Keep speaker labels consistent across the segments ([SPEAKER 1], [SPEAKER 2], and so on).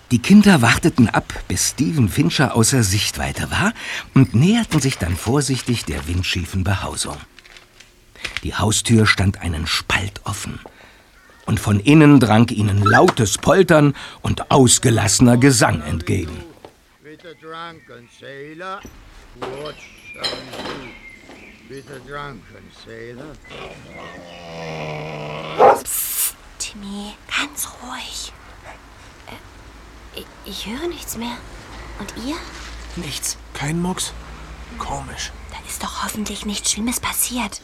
[SPEAKER 1] Die Kinder warteten ab, bis Stephen Fincher außer Sichtweite war und näherten sich dann vorsichtig der windschiefen Behausung. Die Haustür stand einen Spalt offen und von innen drang ihnen lautes Poltern und ausgelassener Gesang entgegen.
[SPEAKER 2] Psst, Timmy, ganz ruhig. Ich höre nichts mehr. Und ihr?
[SPEAKER 3] Nichts. Kein Mucks. Komisch.
[SPEAKER 2] Dann ist doch hoffentlich nichts Schlimmes passiert.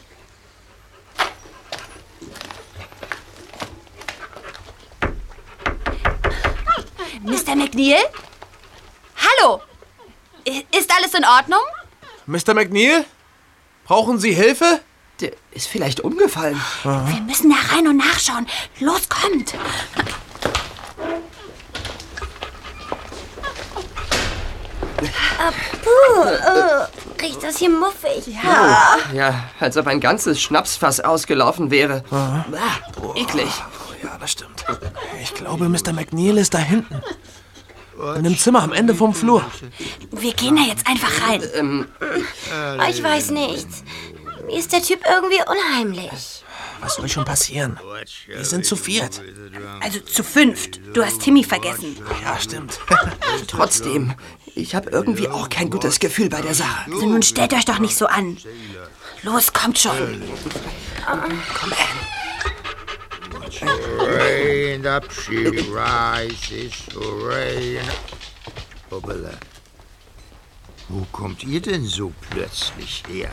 [SPEAKER 2] Mr. McNeil? Hallo! Ist alles in Ordnung?
[SPEAKER 3] Mr. McNeil? Brauchen Sie Hilfe?
[SPEAKER 4] Der ist vielleicht umgefallen.
[SPEAKER 2] Wir müssen da rein und nachschauen. Los, kommt! Riecht das hier muffig?
[SPEAKER 4] Ja, als ob ein ganzes Schnapsfass ausgelaufen wäre. Eklig.
[SPEAKER 3] Ja, das stimmt. Ich glaube, Mr. McNeil ist da hinten. In dem Zimmer am Ende vom Flur.
[SPEAKER 2] Wir gehen da jetzt einfach rein. Ich weiß nicht. Mir ist der Typ irgendwie unheimlich.
[SPEAKER 3] Was soll schon passieren? Wir sind zu viert.
[SPEAKER 2] Also zu fünft. Du hast Timmy vergessen.
[SPEAKER 3] Ja, stimmt.
[SPEAKER 4] Trotzdem, ich habe irgendwie auch kein gutes Gefühl bei der Sache.
[SPEAKER 2] Also nun stellt euch doch nicht so an. Los, kommt schon.
[SPEAKER 4] Komm, Anne.
[SPEAKER 5] Rain up, she rises to rain. Hoppala. Wo kommt ihr denn so plötzlich her?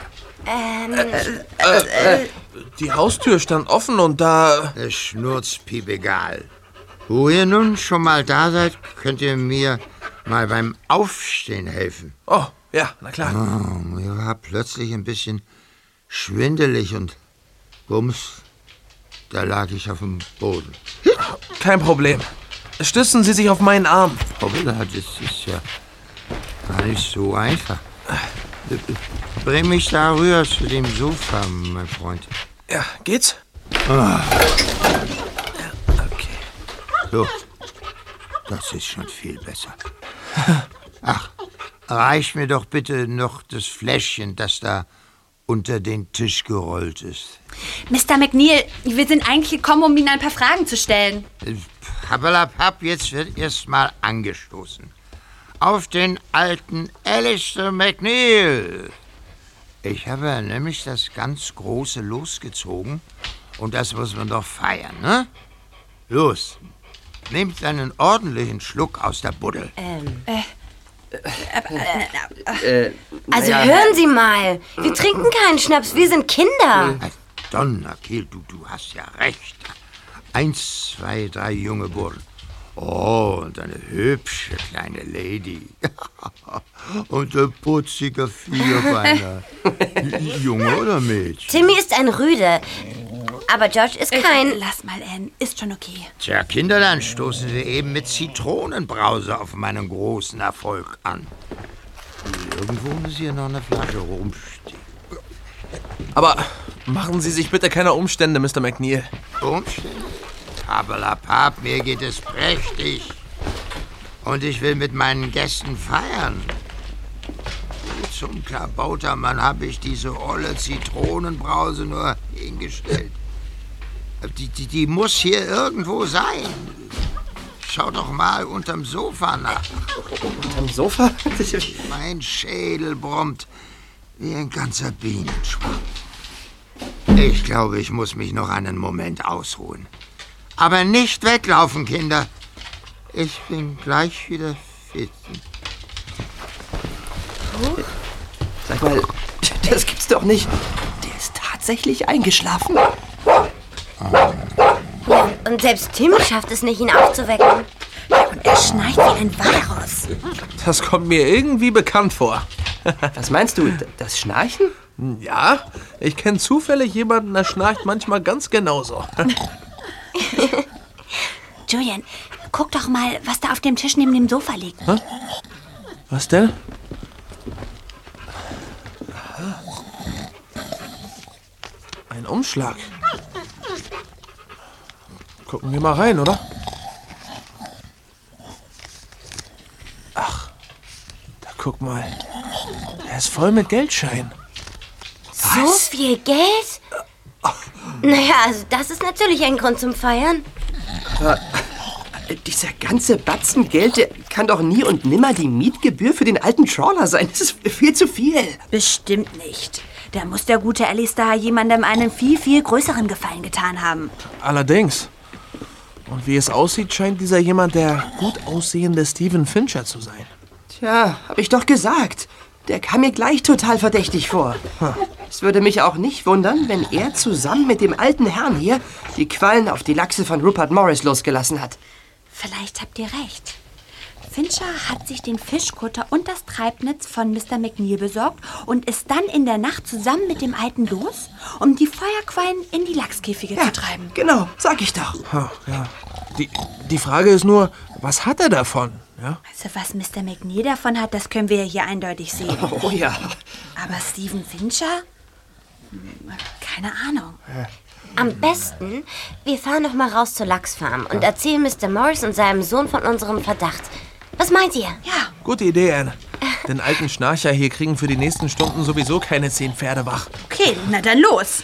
[SPEAKER 3] Die Haustür stand offen und da...
[SPEAKER 5] Schnurzpiep egal. Wo ihr nun schon mal da seid, könnt ihr mir mal beim Aufstehen helfen.
[SPEAKER 3] Oh, ja, na klar.
[SPEAKER 5] Mir war plötzlich ein bisschen schwindelig und bums, da lag ich auf dem Boden.
[SPEAKER 3] Kein Problem. Stützen Sie sich auf meinen Arm.
[SPEAKER 5] Hoppala, das ist ja gar nicht so einfach. Bring mich da rüber zu dem Sofa, mein Freund.
[SPEAKER 3] Ja, geht's?
[SPEAKER 5] Okay. So, das ist schon viel besser. Ach, reich mir doch bitte noch das Fläschchen, das da unter den Tisch gerollt ist.
[SPEAKER 2] Mr. McNeil, wir sind eigentlich gekommen, um Ihnen ein paar Fragen zu stellen.
[SPEAKER 5] Pappelapapp, jetzt wird erst mal angestoßen. Auf den alten Alistair McNeil. Ich habe ja nämlich das ganz Große losgezogen und das muss man doch feiern, ne? Los, nehmt einen ordentlichen Schluck aus der Buddel.
[SPEAKER 2] Also hören Sie mal, wir trinken keinen Schnaps, wir sind Kinder.
[SPEAKER 5] Donnerkehl, du hast ja recht. 1, 2, 3 junge Burschen. Oh, und eine hübsche kleine Lady. Und ein putziger Vierbeiner. Junge oder Mädchen?
[SPEAKER 2] Timmy ist ein Rüde, aber George ist kein... Lass mal, Anne, ist schon okay.
[SPEAKER 5] Tja, Kinder, dann stoßen Sie eben mit Zitronenbrause auf meinen großen Erfolg an. Irgendwo muss hier noch eine Flasche rumstehen.
[SPEAKER 3] Aber machen Sie sich bitte keine Umstände, Mr. McNeil.
[SPEAKER 5] Umstände? Pappelapapp, mir geht es prächtig. Und ich will mit meinen Gästen feiern. Zum Klabautermann habe ich diese olle Zitronenbrause nur hingestellt. Die muss hier irgendwo sein. Schau doch mal unterm Sofa nach.
[SPEAKER 4] Unterm Sofa?
[SPEAKER 5] Mein Schädel brummt wie ein ganzer Bienenschwarm. Ich glaube, ich muss mich noch einen Moment ausruhen. Aber nicht weglaufen, Kinder. Ich bin gleich wieder fit.
[SPEAKER 4] Sag mal, das gibt's doch nicht. Der ist tatsächlich eingeschlafen.
[SPEAKER 2] Ja, und selbst Tim schafft es nicht, ihn aufzuwecken. Und er schnarcht wie ein Walross.
[SPEAKER 3] Das kommt mir irgendwie bekannt vor.
[SPEAKER 4] Was meinst du, das Schnarchen?
[SPEAKER 3] Ja, ich kenne zufällig jemanden, der schnarcht manchmal ganz genauso.
[SPEAKER 2] Julian, guck doch mal, was da auf dem Tisch neben dem Sofa liegt.
[SPEAKER 3] Hä? Was denn? Ein Umschlag. Gucken wir mal rein, oder? Guck mal. Er ist voll mit Geldscheinen.
[SPEAKER 2] So viel Geld? Naja, also das ist natürlich ein Grund zum Feiern.
[SPEAKER 4] Aber dieser ganze Batzen Geld, der kann doch nie und nimmer die Mietgebühr für den alten Trawler sein. Das ist viel zu viel.
[SPEAKER 6] Bestimmt nicht. Da muss der gute Alistair jemandem einen viel, viel größeren Gefallen getan haben.
[SPEAKER 3] Allerdings. Und wie es aussieht, scheint dieser jemand der gut aussehende Steven Fincher zu sein.
[SPEAKER 4] Tja, hab ich doch gesagt. Der kam mir gleich total verdächtig vor. Es würde mich auch nicht wundern, wenn er zusammen mit dem alten Herrn hier die Quallen auf die Lachse von Rupert Morris losgelassen hat.
[SPEAKER 6] Vielleicht habt ihr recht. Fincher hat sich den Fischkutter und das Treibnetz von Mr. McNeil besorgt und ist dann in der Nacht zusammen mit dem Alten los, um die Feuerquallen in die Lachskäfige zu treiben.
[SPEAKER 4] Genau, sag ich doch.
[SPEAKER 3] Ja. Die Frage ist nur, was hat er davon? Ja?
[SPEAKER 6] Also was Mr. McNeil davon hat, das können wir ja hier eindeutig sehen.
[SPEAKER 4] Oh ja.
[SPEAKER 6] Aber Steven Fincher? Keine Ahnung.
[SPEAKER 2] Am besten, wir fahren noch mal raus zur Lachsfarm und erzählen Mr. Morris und seinem Sohn von unserem Verdacht. Was meint ihr?
[SPEAKER 6] Ja.
[SPEAKER 3] Gute Idee, Anne. Den alten Schnarcher hier kriegen für die nächsten Stunden sowieso keine 10 Pferde wach.
[SPEAKER 6] Okay, na dann los.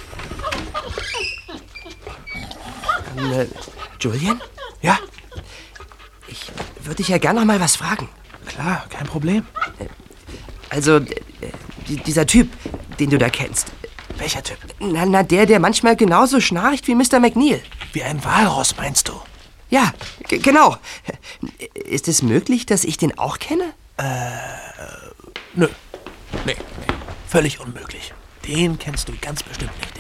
[SPEAKER 4] Julian?
[SPEAKER 3] Ja,
[SPEAKER 4] Ich würde dich ja gern noch mal was fragen.
[SPEAKER 3] klar, kein Problem.
[SPEAKER 4] Also, dieser Typ, den du da kennst.
[SPEAKER 3] Welcher Typ?
[SPEAKER 4] Na, der manchmal genauso schnarcht wie Mr. McNeil.
[SPEAKER 3] Wie ein Walross, meinst du?
[SPEAKER 4] Ja, genau. Ist es möglich, dass ich den auch kenne?
[SPEAKER 3] Nö. Nee. Völlig unmöglich. Den kennst du ganz bestimmt nicht.